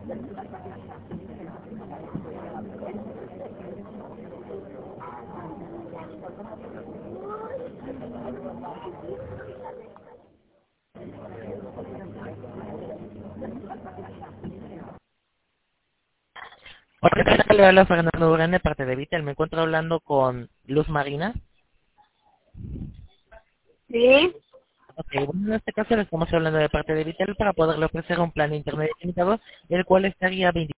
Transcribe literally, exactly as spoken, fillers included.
Hola, ¿qué tal? Le habla Fernando Durán de parte de Vitel. Me encuentro hablando con Luz Marina. Sí, Ok, bueno, en este caso le estamos hablando de parte de Vitel para poderle ofrecer un plan de internet ilimitado, el cual estaría